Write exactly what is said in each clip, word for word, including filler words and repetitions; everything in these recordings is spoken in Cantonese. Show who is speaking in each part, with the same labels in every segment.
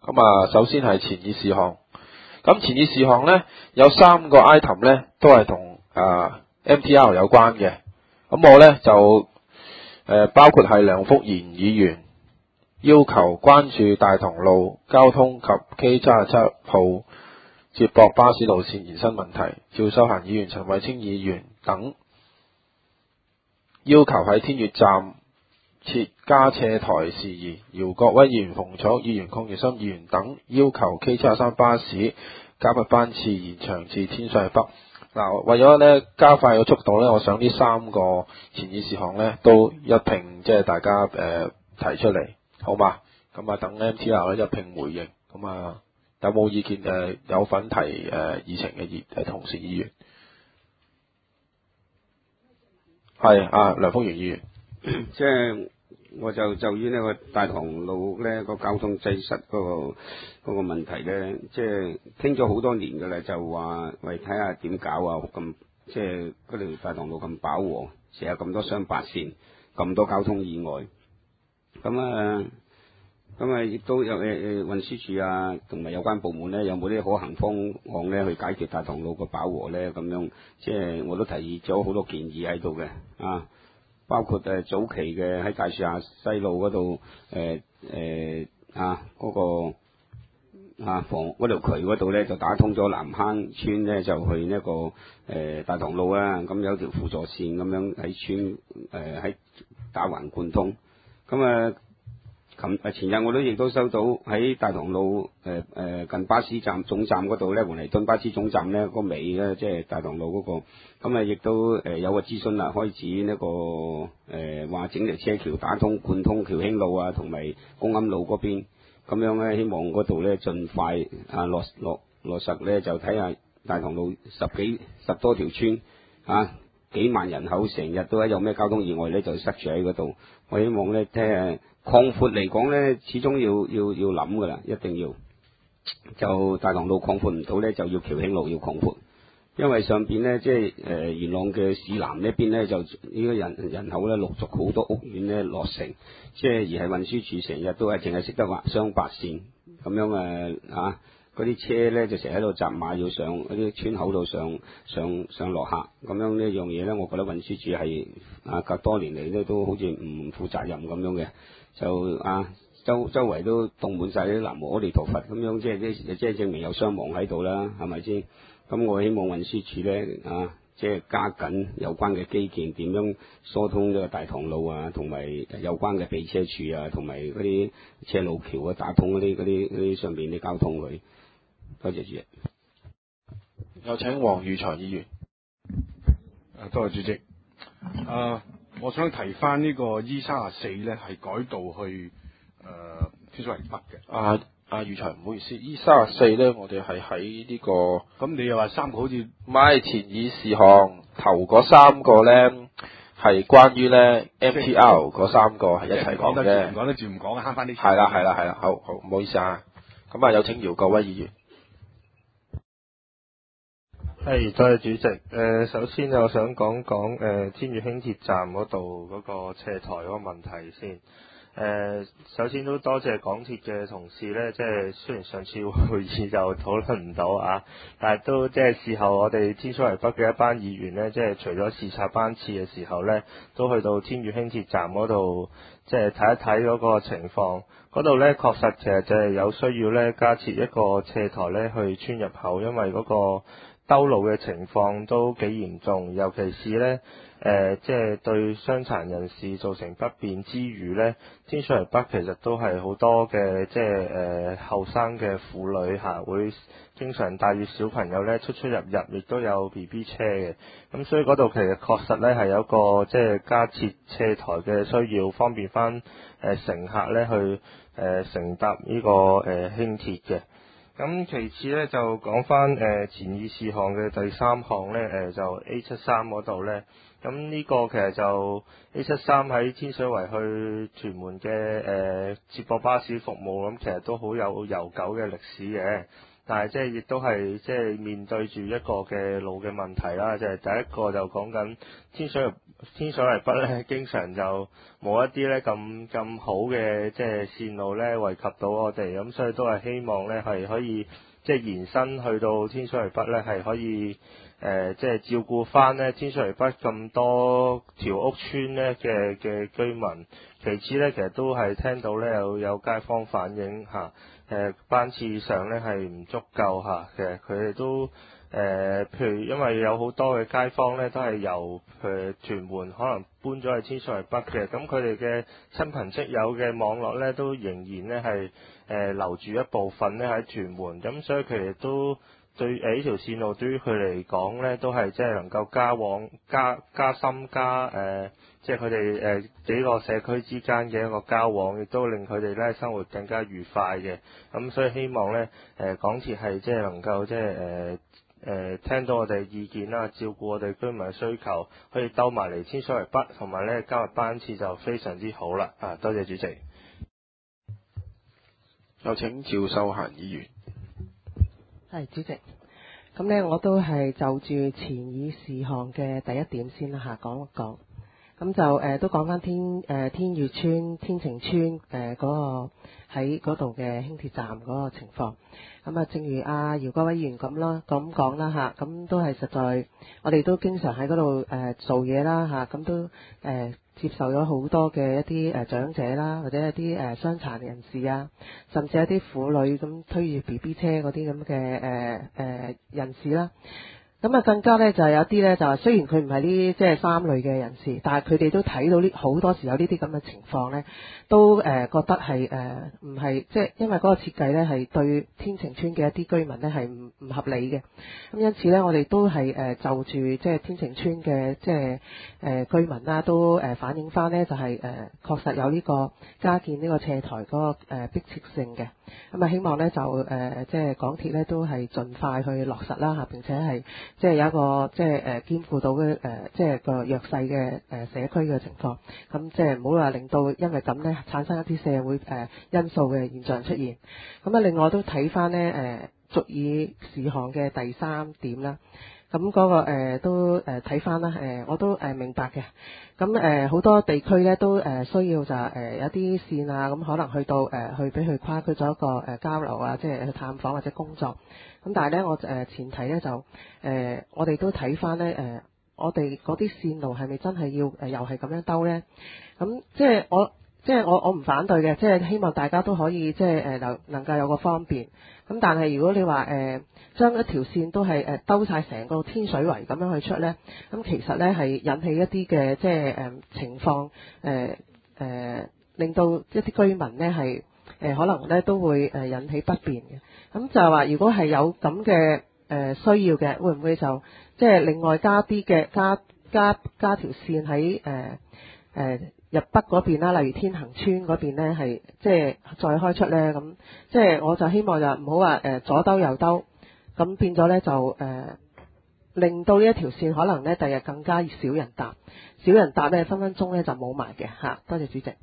Speaker 1: 咁啊，首先係前議事項。咁前議事項呢，有三個 item 呢都係同啊 M T R 有關嘅。咁我呢，就誒、呃、包括係梁福賢議員要求關注大同路交通及 K 七十七號接駁巴士路線延伸問題，趙秀嫻議員、陳慧清議員等要求喺天悦站設加斜台事宜，姚國威議員、馮楚議員、鄺月心議員等要求 K 七十三巴士加密班次延長至天水圍北。嗱，為咗咧加快個速度咧，我想呢三個前議事項咧都一併即係大家誒、呃、提出嚟，好嘛？咁啊等 M T R 咧一併回應。咁啊有冇意見誒、呃、有份提誒、呃、議程嘅議誒同事議員？係啊，梁福元議員。
Speaker 2: 即係我就就於呢個大棠路咧個交通擠塞嗰、那個嗰、那個問題咧，即係傾咗好多年㗎啦，就話喂睇下點搞啊，咁即係嗰條大棠路咁飽和，成日咁多雙白線，咁多交通意外，咁啊咁啊亦都有誒誒運輸署啊同埋有關部門咧，有冇啲可行方案咧去解決大棠路個飽和咧？咁樣即係我都提議咗好多建議喺度嘅啊。包括誒早期嘅喺大樹下西路嗰度誒誒啊嗰、那個啊房嗰條渠嗰度咧就打通咗南坑村咧就去呢、這個誒、呃、大棠路啊，咁有條輔助線咁樣喺村誒喺打橫貫通。咁啊琴誒前日我都亦都收到喺大棠路誒誒、呃、近巴士站總站嗰度咧，黃泥墩巴士總站咧個尾咧即係大棠路嗰、那個。咁啊，亦都誒有個諮詢啦，開始呢、這個誒話、呃、整條車橋打通貫通僑興路啊，同埋公庵路嗰邊，咁樣咧希望嗰度咧盡快啊落落落實咧，就睇下大棠路十幾十多條村啊，幾萬人口，成日都有咩交通意外咧，就塞住喺嗰度。我希望咧聽誒擴闊嚟講咧，始終要要要諗噶啦，一定要就大棠路擴闊唔到咧，就要僑興路要擴闊。因為上邊咧，即係誒元朗嘅市南呢邊咧，就呢個人人口咧陸續好多屋苑咧落成，即係而係運輸署成日都係淨係識得畫雙白線咁樣誒啊！嗰啲車咧就成日喺度閘馬要上嗰啲村口度上上上落客，咁樣呢樣嘢咧，我覺得運輸署係啊隔多年嚟咧都好似唔負責任咁樣嘅，就啊周周圍都凍滿晒啲南無阿彌陀佛咁樣，即係即即係證明有傷亡喺度啦，係咪先？咁我希望運輸署咧啊，即係加緊有關嘅基建，點樣疏通呢個大棠路啊，同埋有關嘅避車處啊，同埋嗰啲車路橋啊，打通嗰啲嗰啲嗰啲上邊啲交通佢。多謝主席。
Speaker 1: 有請黃裕財議員。
Speaker 3: 誒，多謝主席。誒，我想提翻呢個 E 三十四咧，係改道去誒、呃、天水圍北嘅。
Speaker 1: 啊啊，裕財唔好意思 ，E 三十四咧，我哋係喺呢個。
Speaker 3: 咁你又話三個好似
Speaker 1: 唔係前議事項頭嗰三個咧，係關於咧 M T R 嗰三個係一齊講嘅。
Speaker 3: 唔講得住唔講，慳翻啲錢。
Speaker 1: 係啦係啦係啦，好好唔好意思啊。咁啊，有請姚國威議員。
Speaker 4: 係，多謝主席。誒、呃，首先我想講講誒天悦輕鐵站嗰度嗰個斜台嗰個問題先。誒、呃，首先都多謝港鐵嘅同事咧，即係雖然上次會議就討論唔到啊，但係都即係事後我哋天水圍北嘅一班議員咧，即係除咗視察班次嘅時候咧，都去到天悦輕鐵站嗰度，即係睇一睇嗰個情況。嗰度咧確實其實就係有需要咧加設一個斜台咧去村入口，因為嗰個兜路嘅情況都幾嚴重，尤其是咧。誒、呃，即係對傷殘人士造成不便之餘呢，天水圍北其實都係好多嘅，即係誒後生嘅婦女嚇、啊，會經常帶住小朋友呢出出入入，亦都有 B B 車嘅。咁所以嗰度其實確實呢係有個即係加設斜台嘅需要，方便翻誒、呃、乘客呢去誒、呃、乘搭呢、這個誒、呃、輕鐵嘅。咁其次呢，就講翻誒前議事項嘅第三項呢，誒、呃、就 A 七三嗰度呢。咁呢個其實就 A 七三喺天水圍去屯門嘅誒、呃、接駁巴士服務，咁其實都好有悠久嘅歷史嘅。但係即係亦都係即係面對住一個嘅路嘅問題啦，就係、是、第一個就講緊天水天水圍北咧，經常就冇一啲咧咁咁好嘅即係線路咧惠及到我哋，咁所以都係希望咧係可以即係延伸去到天水圍北咧係可以誒、呃、即係照顧翻咧天水圍北咁多條屋村咧嘅嘅居民。其次咧，其實都係聽到咧有有街坊反映嚇，誒、呃、班次上咧係唔足夠嚇，其實佢哋都。誒、呃，譬如因為有好多嘅街坊咧，都係由誒屯門可能搬咗去天水圍北嘅，咁佢哋嘅親朋戚友嘅網絡咧，都仍然咧係誒留住一部分咧喺屯門，咁所以佢哋都對誒呢條線路對於佢哋嚟講咧，都係即係能夠加往加加深加誒、呃，即係佢哋誒幾個社區之間嘅一個交往，亦都令佢哋咧生活更加愉快嘅。咁所以希望咧誒、呃、港鐵係即係能夠即係誒。呃誒、呃、聽到我哋意見啦，照顧我哋居民嘅需求，可以兜埋嚟天水圍北，同埋咧今日班次就非常之好啦。啊，多謝主席。
Speaker 1: 有請趙秀嫻議員。
Speaker 5: 係主席，咁咧我都係就住前議事項嘅第一點先啦嚇，講一講。咁就誒、呃、都講翻天誒、呃、天悦邨、天晴邨誒嗰個喺嗰度嘅輕鐵站嗰個情況。咁啊，正如阿姚國威議員咁啦，咁講啦嚇，咁都係實在，我哋都經常喺嗰度誒做嘢啦嚇，咁都誒、呃、接受咗好多嘅一啲誒長者啦，或者一啲誒傷殘人士啊，甚至一啲婦女咁推住 B B 車嗰啲咁嘅誒誒人士啦。咁啊，更加咧就係有啲咧就係雖然佢唔係呢即係三類嘅人士，但係佢哋都睇到呢好多時有呢啲咁嘅情況咧，都誒、呃、覺得係誒唔係即係因為嗰個設計咧係對天晴邨嘅一啲居民咧係唔唔合理嘅。咁因此咧，我哋都係誒就住即係天晴邨嘅即係誒居民啦，都誒反映翻咧就係誒確實有呢個加建呢個斜台嗰個誒迫切性嘅。咁啊，希望咧就誒即係港鐵咧都係盡快去落實啦嚇，並且係。即係有一個即係誒兼顧到嘅誒、呃，即係個弱勢嘅誒社區嘅情況，咁即係唔好話令到因為咁咧產生一啲社會誒、呃、因素嘅現象出現。咁啊，另外都睇翻咧誒，續議事項嘅第三點啦。咁嗰、那個、呃、都誒睇翻啦誒，我都誒、呃、明白嘅。咁誒好多地區咧都誒、呃、需要就係、是、誒、呃、有啲線啊，咁可能去到誒、呃、去俾佢跨區咗一個誒、呃、交流啊，即係去探訪或者工作。咁但係咧，我誒、呃、前提咧就誒、呃，我哋都睇翻咧誒，我哋嗰啲線路係咪真係要誒、呃、又係咁樣兜咧？咁即係我即係我我唔反對嘅，即係希望大家都可以即係誒能能夠有個方便。咁但係如果你話誒、呃、將一條線都係誒兜晒成個天水圍咁樣去出咧，咁其實咧係引起一啲嘅即係誒、呃、情況誒誒、呃呃，令到一啲居民咧係誒可能咧都會誒引起不便嘅。咁就係話，如果係有咁嘅誒需要嘅，會唔會就即係另外加啲嘅加加加條線喺誒誒入北嗰邊啦，例如天恒邨嗰邊咧，係即係再開出咧？咁即係我就希望就唔好話誒左兜右兜，咁變咗咧就誒、呃、令到呢一條線可能咧第日更加少人搭，少人搭咧分分鐘咧就冇埋嘅嚇。多謝主席。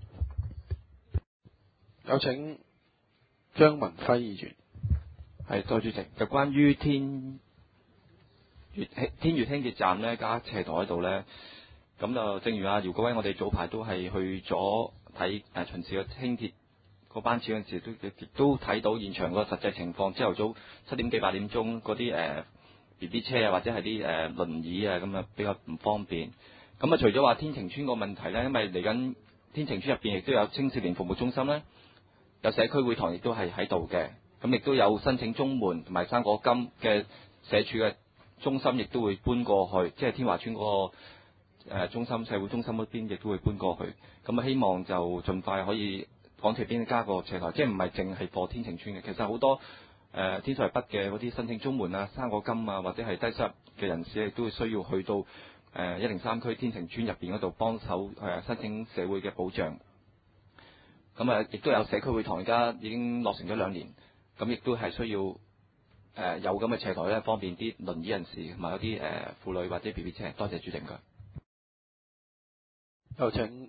Speaker 1: 有請張文輝議員。
Speaker 6: 係，多謝主席。就關於天悦天悦輕鐵站咧加斜台喺度咧，咁就正如阿姚國威，我哋早排都係去咗睇誒巡視個輕鐵個班次嗰陣時，都亦都睇到現場個實際情況。朝頭早七點幾八點鐘嗰啲誒 B B 車啊，或者係啲誒輪椅啊，咁啊比較唔方便。咁啊，除咗話天晴邨個問題咧，因為嚟緊天晴邨入邊亦都有青少年服務中心咧，有社區會堂亦都係喺度嘅。咁亦都有申請中門同埋生果金嘅社署嘅中心，亦都會搬過去，即係天華邨嗰、那個、呃、中心社會中心嗰邊，亦都會搬過去。咁啊，希望就盡快可以港鐵邊加個斜台，即係唔係淨係貨天晴邨嘅。其實好多誒、呃、天水圍北嘅嗰啲申請中門啊、生果金啊，或者係低收入嘅人士，亦都會需要去到誒一零三區天晴邨入邊嗰度幫手誒申請社會嘅保障。咁啊，亦都有社區會堂，而家已經落成咗兩年。咁亦都係需要誒、呃、有咁嘅斜台咧，方便啲輪椅人士同埋有啲誒婦女或者 B B 車。多謝主席佢。
Speaker 1: 有請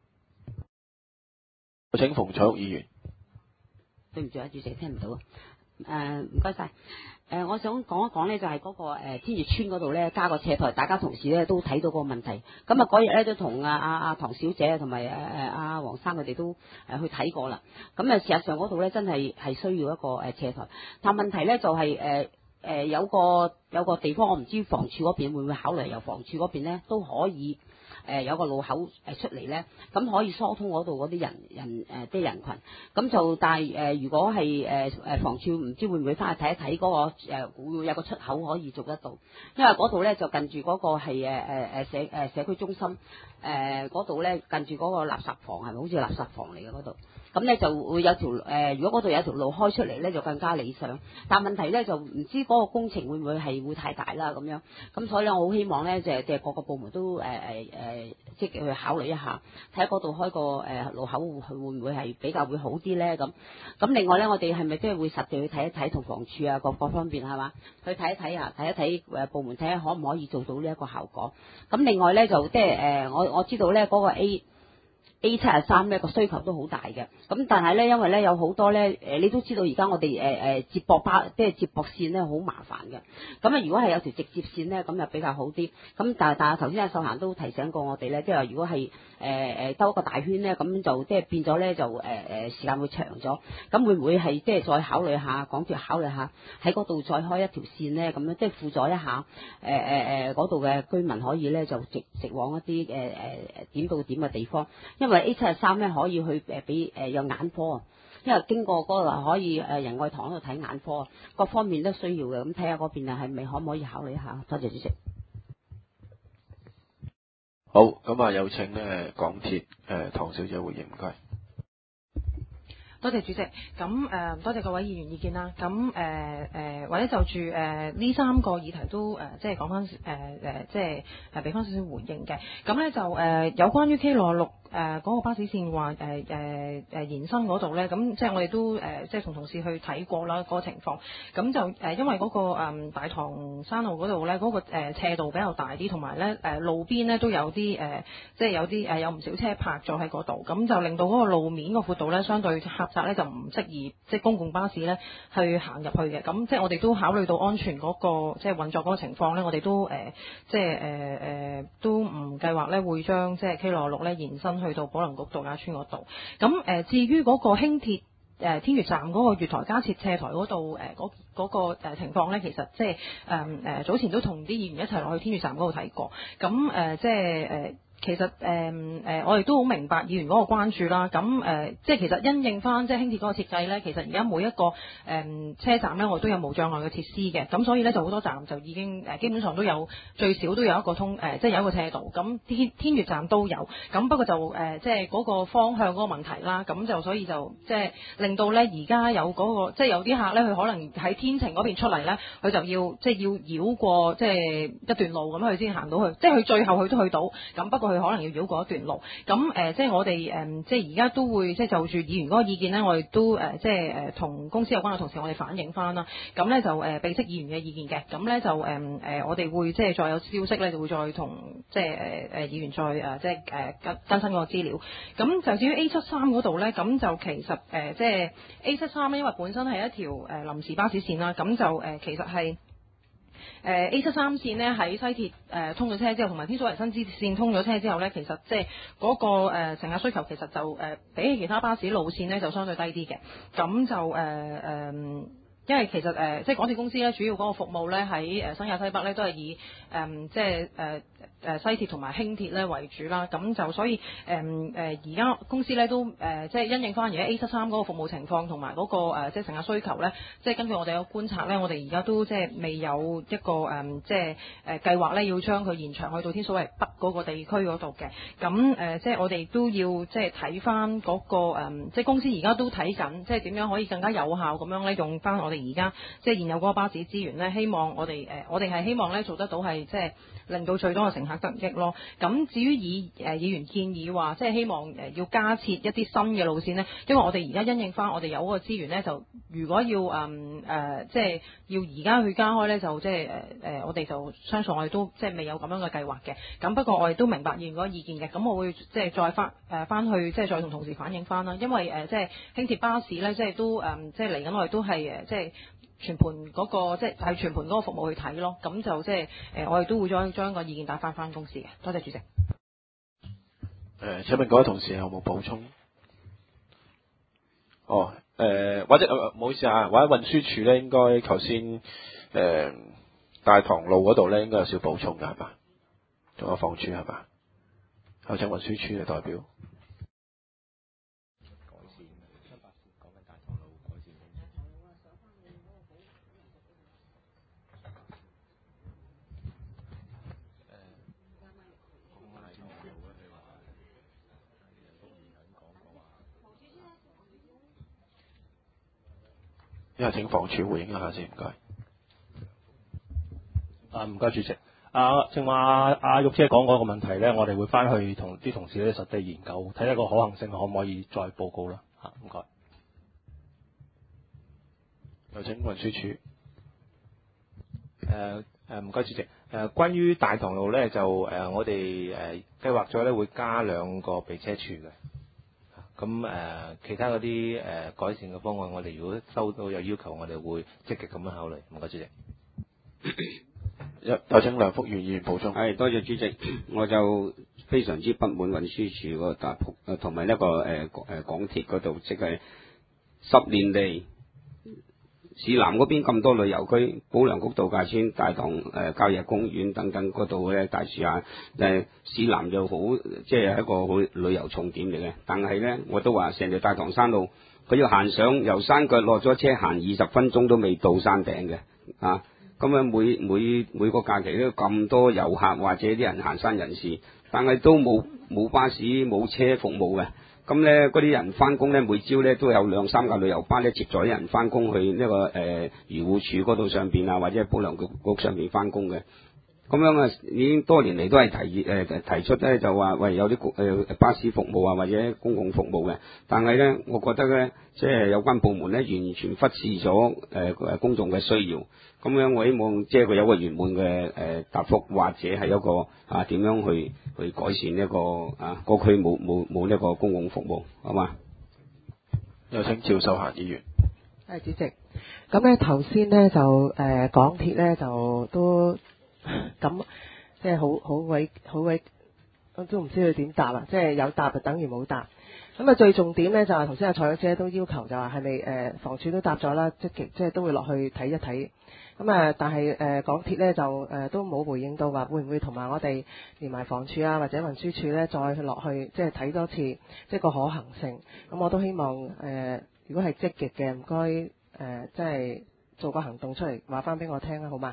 Speaker 1: 有請馮彩玉議員。
Speaker 7: 對唔住啊，主席聽唔到啊。 誒唔該晒。誒、呃，我想講一講咧，就係、是、嗰、那個誒、呃、天悅村嗰度咧加個斜台，大家同事咧都睇到個問題。咁啊嗰日咧都同阿阿阿唐小姐同埋誒誒阿黃生佢哋都誒、呃、去睇過啦。咁啊事實上嗰度咧真係係需要一個誒斜台，但問題咧就係誒誒有個有個地方我唔知房署嗰邊會唔會考慮由房署嗰邊咧都可以。誒、呃、有個路口誒出嚟咧，咁可以疏通嗰度嗰啲人人誒啲、呃、人群，咁就但係誒、呃、如果係誒誒房署唔知會唔會翻去睇一睇嗰個誒、呃、會唔會有個出口可以做得到，因為嗰度咧就近住嗰個係誒誒誒社誒、呃、社區中心誒嗰度咧近住嗰個垃圾房係咪好似垃圾房嚟嘅嗰度？咁咧就會有條誒、呃，如果嗰度有條路開出嚟咧，就更加理想。但問題咧就唔知嗰個工程會唔會係會太大啦咁樣。咁所以咧，我好希望咧，就係即係各個部門都誒誒誒積極去考慮一下，睇下嗰度開個誒、呃、路口會會唔會係比較會好啲咧咁。咁另外咧，我哋係咪即係會實地去睇一睇同房署啊各各方面係嘛？去睇一睇啊，睇一睇誒部門睇下可唔可以做到呢一個效果。咁另外咧就即係誒，我我知道咧嗰、嗰個 A。A 七十三咧個需求都好大嘅，咁但係咧因為咧有好多咧誒，你都知道而家我哋誒誒接駁巴即係接駁線咧好麻煩嘅，咁啊如果係有條直接線咧咁就比較好啲，咁但係但係頭先阿秀嫻都提醒過我哋咧，即係話如果係誒誒兜一個大圈咧，咁就即係變咗咧就誒誒、呃、時間會長咗，咁會唔會係即係再考慮下港鐵考慮下喺嗰度再開一條線咧，咁樣即係輔助一下誒誒誒嗰度嘅居民可以咧就直直往一啲誒誒點到點嘅地方，因為 A 七十三咧可以去誒俾誒有眼科啊，因為經過嗰度可以誒仁愛堂嗰度睇眼科，各方面都需要嘅，咁睇下嗰邊啊係咪可唔可以考慮一下？多謝主席。
Speaker 1: 好，咁啊有請咧港鐵誒唐小姐回應，唔該。
Speaker 8: 多謝主席，咁誒、呃、多謝各位議員意見啦。咁誒誒或者就住誒呢、呃、三個議題都誒、呃、即係講翻誒誒即係誒俾翻少少回應嘅。咁咧就誒、呃、有關於 K 六十六誒嗰個巴士線話誒誒誒延伸嗰度咧，咁即係我哋都誒、呃、即係同同事去睇過啦嗰、那個情況。咁就誒、呃、因為嗰、那個、呃、大棠山路嗰度咧嗰個、呃、斜度比較大啲，同埋咧誒路邊咧都有啲誒、呃、即係有啲誒、呃、有唔少車泊咗喺嗰度，咁就令到嗰個路面個闊度咧相對狹窄咧就唔適宜即係公共巴士咧去行入去嘅。咁即係我哋都考慮到安全嗰、那個即係運作嗰個情況咧，我哋都誒、呃、即係誒誒都唔計劃咧會將即係 K 六十六咧延伸去到寶能局度假村嗰度。咁誒、呃、至於嗰個輕鐵誒、呃、天悅站嗰個月台加設斜台嗰度誒嗰嗰個誒情況咧，其實即係誒誒早前都同啲議員一齊落去天悅站嗰度睇過。咁誒、呃、即係誒。呃其實誒誒、呃，我哋都好明白議員嗰個關注啦。咁誒、呃，即係其實因應翻即係輕鐵嗰個設計咧，其實而家每一個誒、呃、車站咧，我哋都有無障礙嘅設施嘅。咁所以咧，就好多站就已經誒、呃、基本上都有最少都有一個通誒、呃，即係有一個斜道。咁天天悅站都有。咁不過就誒、呃，即係嗰個方向嗰個問題啦。咁就所以就即係令到咧而家有嗰、那個即係有啲客咧，佢可能喺天晴嗰邊出嚟咧，佢就要即係要繞過即係一段路咁，佢先行到去。即係佢最後佢都去到。咁不過佢可能要繞過一段路，咁誒、呃，即係我哋誒、呃，即係而家都會即係就住議員嗰個意見咧，我哋都誒、呃，即係誒同公司有關嘅同事，我哋反映翻啦。咁咧就誒，備悉議員嘅意見嘅，咁咧就誒誒、呃，我哋會即係再有消息咧，就會再同即係誒誒議員再誒、呃、即係誒更更新嗰個資料。咁就至於 A 七三嗰度咧，咁就其實誒、呃、即係 A 七三咧，因為本身係一條誒、呃、臨時巴士線啦，咁就誒、呃、其實係。誒、呃、A 七三線呢喺西鐵誒、呃、通咗車之後，同埋天水圍新支線通咗車之後呢，其實即係嗰個誒乘客需求其實就誒、呃、比起其他巴士路線呢就相對低啲嘅，咁就誒誒、呃呃，因為其實誒、呃、即係港鐵公司呢主要嗰個服務呢喺誒新界西北呢都係以誒、呃、即係誒。呃誒西鐵同埋輕鐵咧為主啦，咁就所以誒誒而家公司咧都誒、呃、即係因應翻而家 A 七三嗰個服務情況同埋嗰個、呃、即係乘客需求咧，即係根據我哋嘅觀察咧，我哋而家都即係未有一個誒、呃、即係誒、呃、計劃咧要將佢延長去到天水圍北嗰個地區嗰度嘅，咁誒、呃、即係我哋都要即係睇翻嗰個、呃、即係公司而家都睇緊，即係點樣可以更加有效咁樣咧用翻我哋而家即係現有嗰個巴士資源咧，希望我哋誒、呃、我哋係希望咧做得到係即係令到最多嘅乘客得益咯。咁至於以誒、呃、議員建議話，即係希望誒、呃、要加設一啲新嘅路線呢，因為我哋而家因應翻我哋有嗰個資源呢，就如果要誒誒、呃呃、即係要而家去加開呢，就即係誒誒我哋就相信我哋都即係未有咁樣嘅計劃嘅。咁不過我哋都明白議員嗰個意見嘅，咁我會即係再翻誒翻去即係再同同事反映翻啦。因為誒、呃、即係輕鐵巴士呢，即係都誒、呃、即係嚟緊我哋都係誒即係係全盤嗰、個即係係全盤嗰個服務去睇咯。咁就即係誒，我哋都會將將個意見打翻翻公司嘅。多謝主席。
Speaker 1: 誒，請問各位同事有冇補充？哦，誒、呃，或者誒，唔、呃、好意思啊，或者運輸署咧，應該頭先誒大棠路嗰度咧，應該有少補充㗎，係嘛？仲有房署係嘛？有請運輸署嘅代表。一係請房署回應一下先，唔該。
Speaker 9: 啊，唔該主席。啊，正話阿玉姐講嗰個問題咧，我哋會翻去同啲同事咧實地研究，睇一個可行性可唔可以再報告啦。嚇，唔該。
Speaker 1: 有請運輸署。
Speaker 10: 誒誒，唔該主席。誒、呃，關於大棠路咧，就誒、呃、我哋誒計劃咗咧會加兩個備車處嘅。咁誒、呃，其他嗰啲誒改善嘅方案，我哋如果收到有要求，我哋會積極咁樣考慮。唔該主席。
Speaker 1: 有有請梁福元議員補充。
Speaker 2: 係，多謝主席。我就非常之不滿運輸署嗰個答覆，誒同埋一個誒誒、呃、港鐵嗰度，即係十年嚟市南嗰邊咁多旅遊區，保良局度假村、大棠誒郊野公園等等嗰度咧，大樹下誒市南就好，即係一個好旅遊重點嚟嘅。但係咧，我都話成條大棠山路，佢要行上由山腳落咗車行二十分鐘都未到山頂嘅啊！咁樣每每每個假期都咁多遊客或者啲人行山人士，但係都冇冇巴士冇車服務嘅。咁咧嗰啲人翻工咧，每朝咧都有兩三架旅遊巴咧接載啲人翻工去呢、這個誒漁護署嗰度上邊啊，或者保良局局上邊翻工嘅。咁樣啊，已經多年嚟都係提誒、呃、提出咧，就話喂有啲誒、呃、巴士服務啊，或者公共服務嘅。但係咧，我覺得咧，即係有關部門咧，完全忽視咗誒誒公眾嘅需要。咁樣我希望即係佢有個圓滿嘅誒答覆，或者係一個啊點樣去去改善一個啊個區冇冇冇呢個公共服務，好嘛？
Speaker 1: 有請趙秀嫻議員。
Speaker 5: 係主席。咁咧頭先咧就誒、呃、港鐵咧就都咁即係好好鬼好鬼，我都唔知佢點答啦。即係有答就等於冇答。咁啊最重點咧就係頭先阿蔡小姐都要求就話係咪誒房署都答咗啦，積極即係都會落去睇一睇。咁啊，但係誒、呃、港鐵咧就誒、呃、都冇回應到話會唔會同埋我哋連埋房署啊或者運輸署咧再去落去即係睇多次即係個可行性。咁我都希望誒、呃、如果係積極嘅，唔該誒即係做個行動出嚟話翻俾我聽啦，好嘛？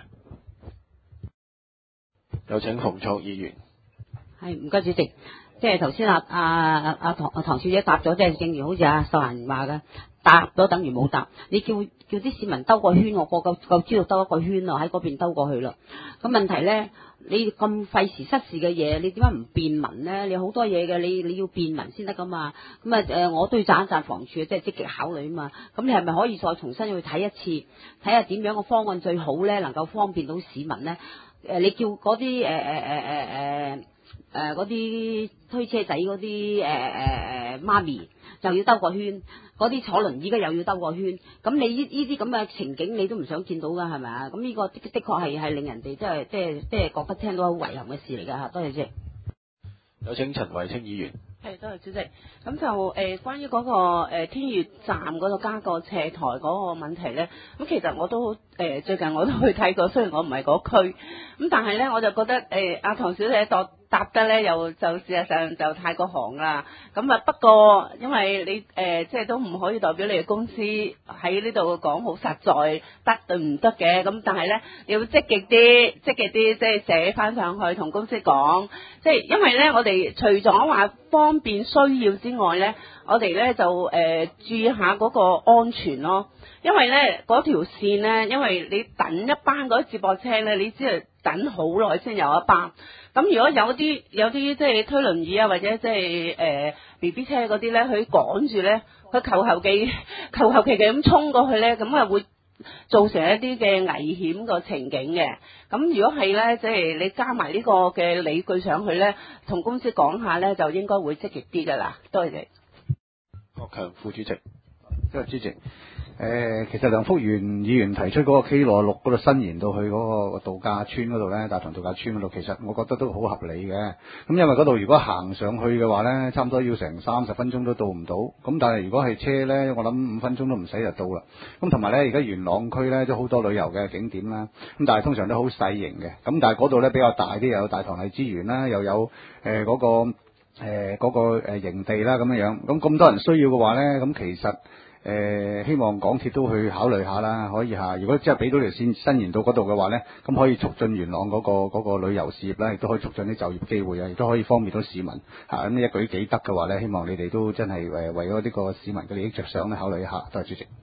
Speaker 1: 有請馮卓議員。
Speaker 7: 係，唔該主席。即係頭先阿阿阿阿唐阿唐小姐答咗，即係正如好似阿秀嫻話嘅，答咗等於冇答。你叫叫啲市民兜個圈，我個夠夠知道兜一個圈咯，喺嗰邊兜過去啦。咁問題咧，你咁費時失事嘅嘢，你點解唔便民咧？你好多嘢嘅，你你要便民先得噶嘛。咁啊誒，我都要讚一讚房署，即係積極考慮啊嘛。咁你係咪可以再重新去睇一次，睇下點樣個方案最好咧，能夠方便到市民咧？誒，你叫嗰啲誒誒誒誒誒。誒嗰啲推車仔嗰啲誒誒誒媽咪就要兜個圈，嗰啲坐輪椅嘅又要兜個圈，咁你呢呢啲咁嘅情景你都唔想見到㗎係咪啊？咁呢個的的確係係令人哋即係即係即係覺得聽到好遺憾嘅事嚟㗎嚇。多謝主席。
Speaker 1: 有請陳慧清議員。
Speaker 11: 係，多謝主席。咁就誒、呃、關於嗰、那個、呃、天悦站嗰度加個斜台嗰個問題咧，咁其實我都誒、呃、最近我都去睇過，雖然我唔係嗰區，咁但係咧我就覺得誒阿唐小姐答答得咧又就事實上就太過行啦。咁啊不過因為你誒、呃、即係都唔可以代表你嘅公司喺呢度講好實在得對唔得嘅，咁但係咧要積極啲，積極啲即係寫翻上去同公司講，即係因為咧我哋除咗話方便需要之外咧，我哋咧就誒、呃、注意下嗰個安全咯。因為咧嗰條線咧，因為你等一班嗰啲接駁車咧，你只係等好耐先有一班。咁如果有啲有啲即係推輪椅啊，或者即係誒 B B 車嗰啲咧，佢趕住咧，佢求求其求求其其咁衝過去咧，咁啊會造成一啲嘅危險個情景嘅。咁如果係咧，即係你加埋呢個嘅理據上去咧，同公司講下咧，就應該會積極啲噶啦。多謝你。
Speaker 1: 郭強副主席。
Speaker 12: 因為主席。誒、呃，其實梁福元議員提出嗰個 K 六十六嗰度伸延到去嗰個度假村嗰度咧，大棠度假村嗰度，其實我覺得都好合理嘅。咁因為嗰度如果行上去嘅話咧，差唔多要成三十分鐘都到唔到。咁但係如果係車咧，我諗五分鐘都唔使就到啦。咁同埋咧，而家元朗區咧都好多旅遊嘅景點啦。咁但係通常都好細型嘅。咁但係嗰度咧比較大啲，又有大棠荔枝園啦，又有誒嗰、呃嗰個誒嗰、呃嗰個誒營地啦咁樣樣。咁咁多人需要嘅話咧，咁其實。誒、呃，希望港鐵都去考慮下啦，可以嚇。如果真係俾到條線伸延到嗰度嘅話咧，咁可以促進元朗嗰、嗰個嗰、嗰個旅遊事業啦，亦都可以促進啲就業機會啊，亦都可以方便到市民嚇。咁、啊、一舉幾得嘅話咧，希望你哋都真係誒為咗呢個市民嘅利益着想咧，考慮一下。多謝主席。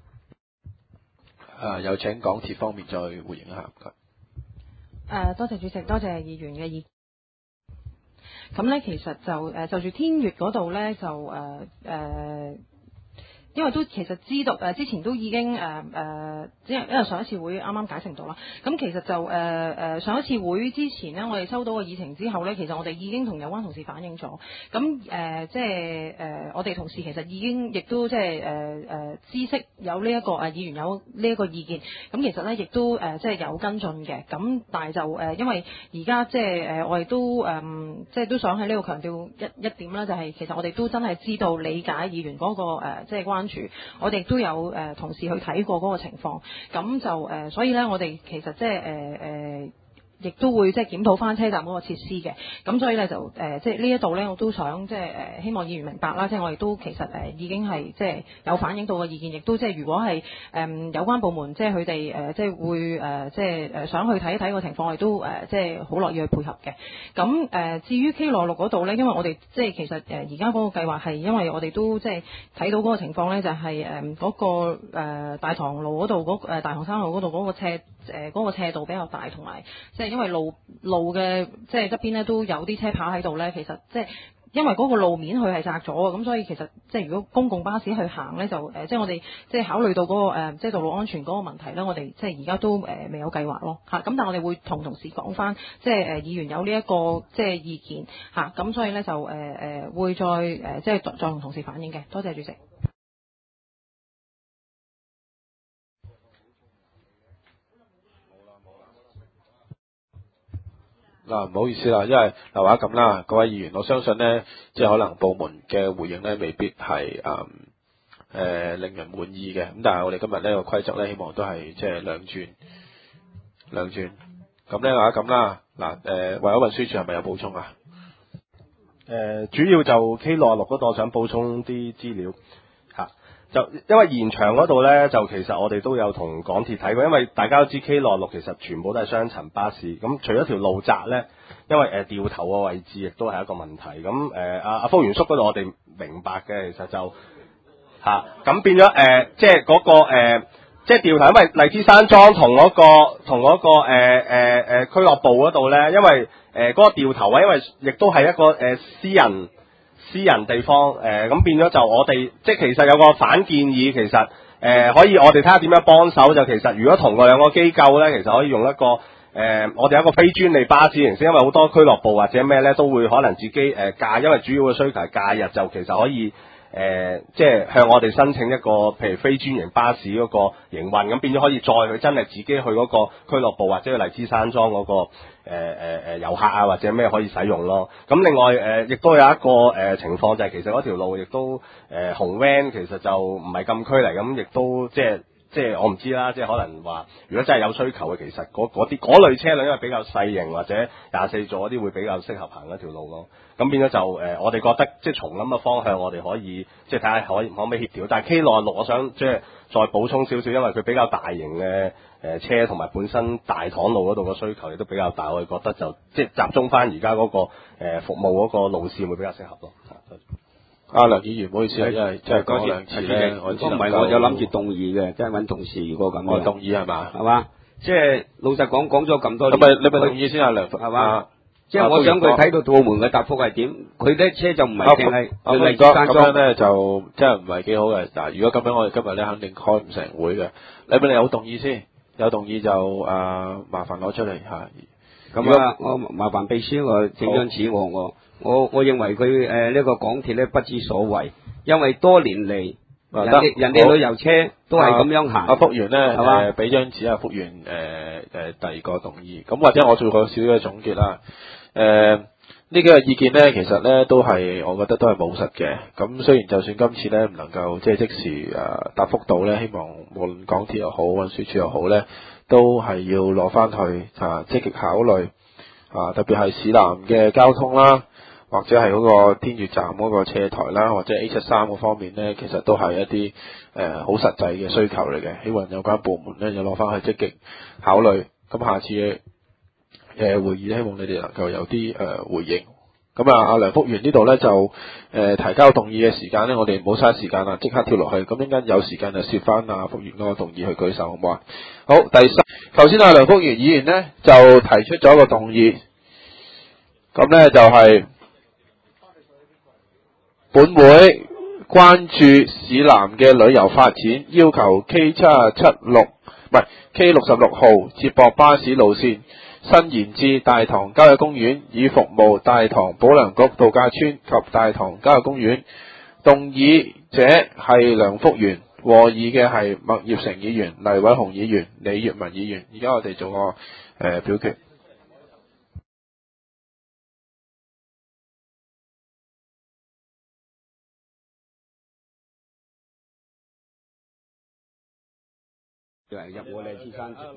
Speaker 1: 啊，有請港鐵方面再回應一下。
Speaker 8: 誒、呃，多謝主席，多謝議員嘅意見。咁咧，其實就誒、呃、就住天悅嗰度咧，就誒誒。呃呃因為都其實知道誒、呃，之前都已經誒誒，因為因為上一次會啱啱解釋到啦。咁其實就誒誒、呃、上一次會之前呢，我哋收到個議程之後呢，其實我哋已經同有關同事反映咗。咁誒、呃、即係誒、呃，我哋同事其實已經亦都即係誒誒知悉有呢、這、一個誒、呃、議員有呢一個意見。咁其實呢，亦都誒、呃、即係有跟進嘅。咁但係就誒、呃，因為而家即係誒、呃，我哋都誒、呃、即係都想喺呢度強調一一點啦，就係、是、其實我哋都真係知道理解議員嗰、那個、呃、即係關。我哋都有誒、呃、同事去睇過嗰個情況，咁就誒、呃，所以咧，我哋其實即係誒誒。呃呃亦都會即係檢討翻車站嗰個設施嘅，咁所以咧就誒、呃、即係呢一度咧，我都想即係誒、呃、希望議員明白啦，即係我哋都其實誒、呃、已經係即係有反映到嘅意見，亦都即係如果係誒、呃、有關部門即係佢哋誒即係會誒、呃、即係誒想去睇一睇個情況，我哋都誒、呃、即係好樂意去配合嘅。咁誒、呃、至於 K 六十六嗰度咧，因為我哋即係其實誒而家嗰個計劃係因為我哋都即係睇到嗰個情況咧，就係誒嗰個、呃、大棠路嗰度嗰誒大棠山路嗰度嗰個斜誒嗰個斜度比較大，同埋即係因為路路嘅即係側邊咧都有啲車跑喺度咧，其實即係因為嗰個路面佢係窄咗嘅，咁所以其實即係如果公共巴士去行咧，就誒、呃、即係我哋即係考慮到嗰、那個、呃、即係道路安全嗰個問題咧，我哋即係而家都誒、呃、未有計劃咯嚇。咁、啊、但係我哋會同同事講翻，即係誒、呃、議員有呢、這、一個即係意見嚇，咁、啊、所以咧就誒誒、呃、會再誒、呃、即係再同同事反映嘅。多謝主席。
Speaker 1: 嗱，唔好意思啦，因為嗱話咁啦，各位議員，我相信呢，即係可能部門嘅回應呢，未必係誒誒令人滿意嘅。咁但係我哋今日呢個規則呢，希望都係即係兩轉兩轉。咁呢話咁啦，嗱誒，為咗運輸署係咪有補充啊？
Speaker 9: 誒、呃，主要就 K 六十六嗰度，我想補充啲資料嚇。就因為延長嗰度呢，就其實我哋都有同港鐵睇過，因為大家都知 K 六十六其實全部都係雙層巴士，咁除咗條路窄呢，因為誒、呃、掉頭嘅位置亦都係一個問題。咁誒阿阿福元叔嗰度我哋明白嘅，其實就嚇咁、啊、變咗誒、呃，即係嗰、那個、呃、即係掉頭，因為荔枝山莊同嗰、那個同嗰、那個誒誒誒俱樂部嗰度呢，因為誒嗰、呃那個掉頭位，因為亦都係一個誒、呃、私人。私人地方誒，咁、呃、變咗就我哋即係其實有個反建議，其實誒、呃、可以我哋睇下點樣幫手。就其實如果同個兩個機構咧，其實可以用一個誒、呃，我哋有一個非專利巴士形式，因為好多俱樂部或者咩咧都會可能自己誒假、呃，因為主要嘅需求係假日，就其實可以誒、呃，即係向我哋申請一個譬如非專營巴士嗰個營運，咁變咗可以再去真係自己去嗰個俱樂部或者去荔枝山莊嗰、那個。誒誒誒遊客啊或者咩可以使用咯，咁另外誒亦、呃、都有一個誒、呃、情況就係其實嗰條路亦都誒、呃、紅 van 其實就唔係禁區嚟，咁亦都即係即係我唔知啦，即係可能話如果真係有需求嘅，其實嗰啲嗰類車輛因為比較細型或者廿四座嗰啲會比較適合行嗰條路咯，咁變咗就誒、呃、我哋覺得即係從咁嘅方向我哋可以即係睇下可以可唔可以協調，但係 K 六十六我想即係再補充少少，因為佢比較大型嘅。誒車同埋本身大棠路嗰度嘅需求亦都比較大，我哋覺得就即係集中翻而家嗰個、呃、服務嗰個路線會比較適合咯。
Speaker 1: 阿梁議員，唔好意思啊，因為即係講兩次咧，
Speaker 2: 如果唔係我就諗住動議嘅，即係揾同事如果咁。
Speaker 1: 我動議係嘛？
Speaker 2: 係嘛？即係老實講講咗咁多年。
Speaker 1: 咁咪你咪動議先啊，梁係嘛？
Speaker 2: 即係我想佢睇到部門嘅答覆係點，佢啲車就唔係淨係
Speaker 1: 佢荔枝山莊咁樣咧，就真係唔係幾好嘅。嗱，如果咁樣我哋今日咧肯定開唔成會嘅。你咪你有動議先。有動議就誒、呃、麻煩攞出嚟嚇。
Speaker 2: 咁啊，我麻煩秘書我整張紙我我我我認為佢誒呢個港鐵咧不知所謂，因為多年嚟人哋人哋旅遊車都係咁樣行。
Speaker 1: 阿福源咧，
Speaker 2: 係嘛
Speaker 1: 誒俾張紙啊，福源誒誒第二個動議。咁或者我做個少少嘅總結啦。誒呢幾個意見咧，其實咧都係我覺得都係務實嘅。咁雖然就算今次咧唔能夠即係即時誒、呃、答覆到咧，希望無論港鐵又好運輸署又好咧，都係要攞翻去啊積極考慮啊，特別係市南嘅交通啦。或者係嗰個天悦站嗰個斜台啦，或者 A 七三嗰方面呢，其實都係一啲誒好實際嘅需求嚟嘅。希望有關部門呢，就攞翻去積極考慮。咁下次嘅誒、呃、會議呢，希望你哋能夠有啲誒、呃、回應。咁啊，阿梁福源呢度呢，就誒、呃、提交動議嘅時間呢，我哋唔好嘥時間啦，即刻跳落去。咁陣間有時間就攝翻阿福源嗰個動議去舉手，好唔好啊？好，第三，頭先阿梁福源議員呢，就提出咗一個動議，咁呢就係、是。本會關注市南嘅旅遊發展，要求 K 七七六唔係 K 六十六號接駁巴士路線伸延至大棠郊野公園，以服務大棠保良局度假村及大棠郊野公園。動議者係梁福源，和議嘅係麥業成議員、黎偉雄議員、李月文議員。而家我哋做個誒、呃、表決。
Speaker 2: 就係入我哋芝山城。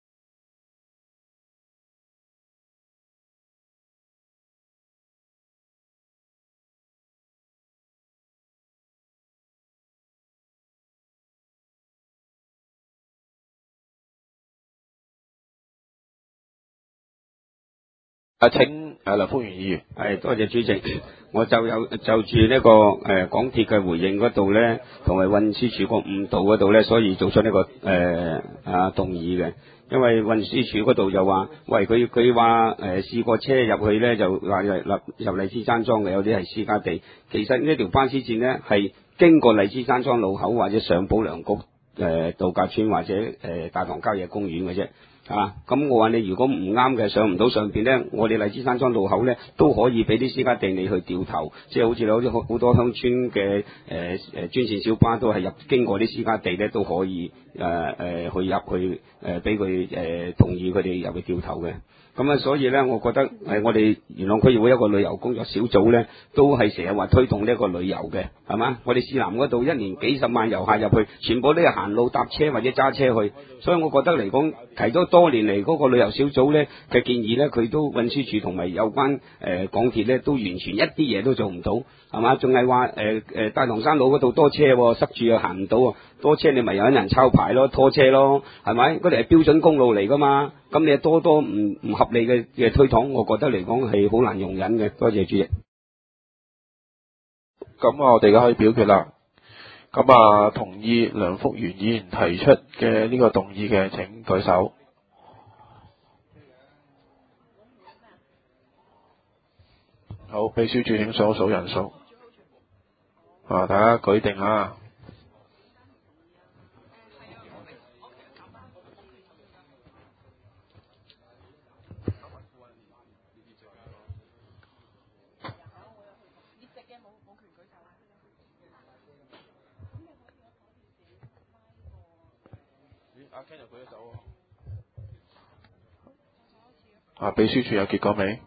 Speaker 1: 啊，請誒梁福源議員。
Speaker 2: 係，多謝主席。我就有就住呢、這個誒、呃、港鐵嘅回應嗰度咧，同埋運輸署個誤導嗰度咧，所以做出呢、這個誒、呃、啊動議嘅。因為運輸署嗰度就話，喂佢佢話誒試過車入去咧，就話入入入荔枝山莊嘅，有啲係私家地。其實呢條巴士線咧係經過荔枝山莊路口或者上保良局誒、呃、度假村或者誒、呃、大棠郊野公園嘅啫。啊，咁我話你如果唔啱嘅，上唔到上邊咧，我哋荔枝山莊路口咧都可以俾啲私家地你去掉頭，即係好似有啲好多鄉村嘅誒誒專線小巴都係入經過啲私家地咧都可以誒誒、呃、去入去誒俾佢誒同意佢哋入去掉頭嘅。咁啊，所以咧，我覺得誒、呃、我哋元朗區議會一個旅遊工作小組咧，都係成日話推動呢一個旅遊嘅，係嘛？我哋市南嗰度一年幾十萬遊客入去，全部都係行路搭車或者揸車去，所以我覺得嚟講提咗多年嚟嗰個旅遊小組咧嘅建議咧，佢都運輸署同埋有關誒、呃、港鐵咧，都完全一啲嘢都做唔到，係嘛？仲係話誒誒大棠山路嗰度多車、哦，塞住又行唔到，多車你咪有人抄牌咯，拖車咯，係咪？嗰條係標準公路嚟噶嘛？咁你多多唔唔合理嘅嘅推搪，我覺得嚟講係好難容忍嘅。多謝主席。
Speaker 1: 咁我哋而家可以表決啦。咁啊，同意梁福源議員提出嘅呢個動議嘅，請舉手。好，秘書處請數數人數。啊，大家舉定啊。啊，秘書處有結果未？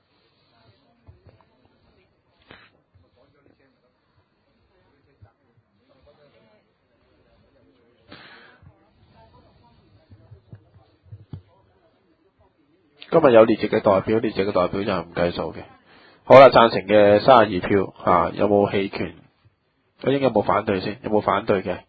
Speaker 1: 今日有列席嘅代表，列席嘅代表就係唔計數嘅。好啦，贊成嘅三十二票，啊，有冇棄權？究竟有冇反對先？有冇反對嘅？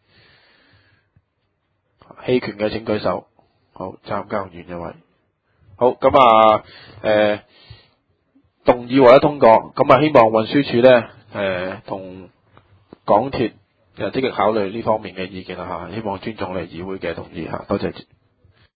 Speaker 1: 棄權嘅請舉手。好，暫交完一位。好，咁啊，誒、呃，動議獲得通過，咁啊，希望運輸署咧，誒、呃，同港鐵誒積極考慮呢方面嘅意見啦嚇，希望尊重你議會嘅同意嚇，多謝。